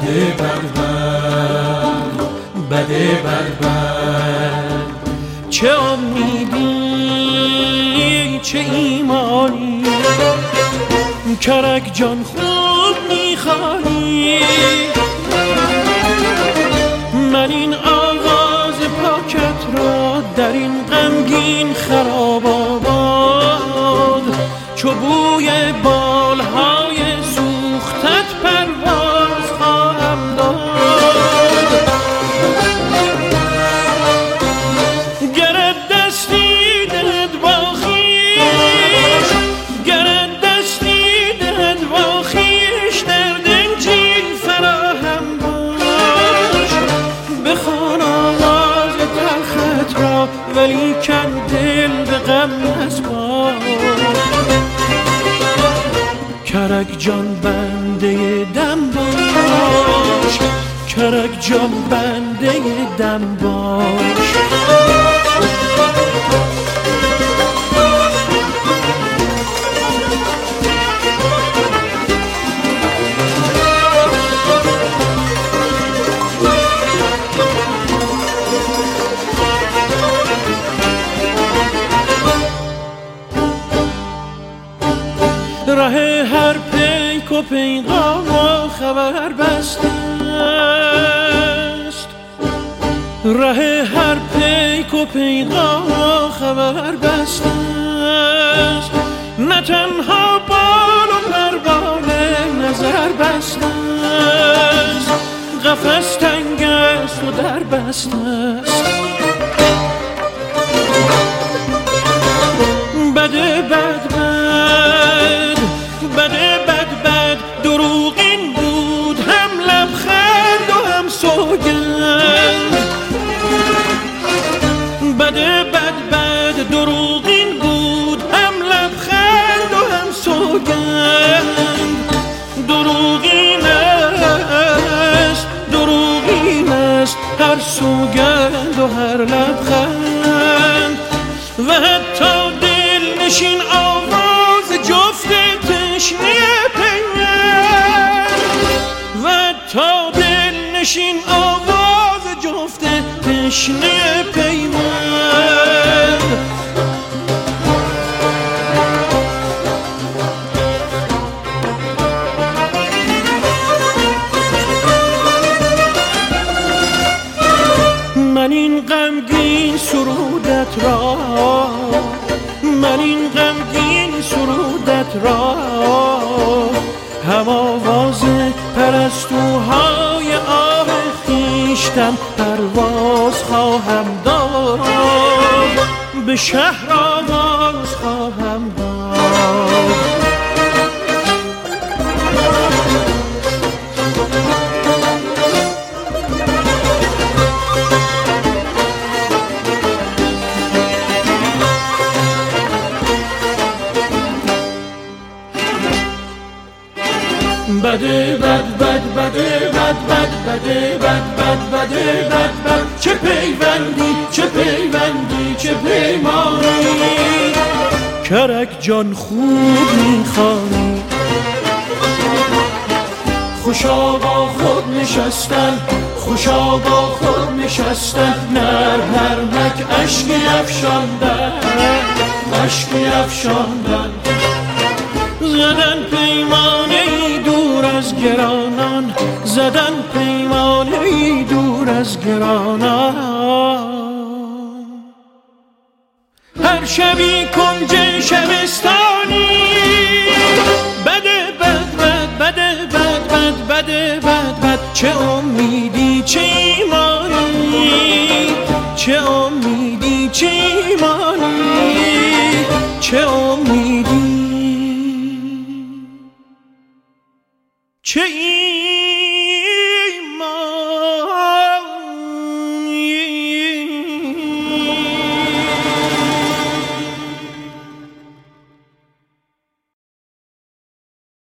بده بد بد بده بد بد. چه امیدی چه ایمانی کرک جان خوب میخوانی. من این آواز پاکت را در این غمگین خراب آباد چو بوی بالهای سوختت پرواز خواهم داد. گرت دستی دهد با خویش، گرت دستی دهد با خویش در دنجی فراهم باش. بخوان آواز تلخت را ولی کن دل به غم نسپار. کرک جان بنده دم باش، کرک جان بنده دم باش. ره هر پیک و پیغام و خبر بسته است، ره هر پیک و پیغام و خبر بسته است. نه تنها بال و پروال نظر بسته است، قفس تنگ است و در بسته است. بده بد بد بده بد بد دروغین بود هم لبخند و هم سوگند. بده بد بد دروغین بود هم لبخند و هم سوگند. دروغین است دروغین است هر سوگند و هر لبخند. و حتی دل نشین آواز جفت تشنه پیوند، و تا دل نشین آواز جفت تشنه پیوند. من این غمگین سرودت را، من این غمگین سرودت را هم آواز پرستوهای آه خویشتن پرواز خواهم داد. به شهر آواز خواهم داد. بده بد بد بده بد بد بده بد بد بده بد بد. چه پیوندی چه پیوندی چه پیمانی کرک جان خوب میخوانی. خوشا با خود نشستن، خوشا با خود نشستن. نرمک اشکی افشاندن، اشکی افشاندن. زدن پیمانه ای دور از گرانان، زدن پیمانه ای دور از گرانان. هر شبی کنج شبستانی بده بد بد بده بد بد بده بد بد. چه امیدی چه ایمانی، چه امیدی چه ایمانی، چه امیدی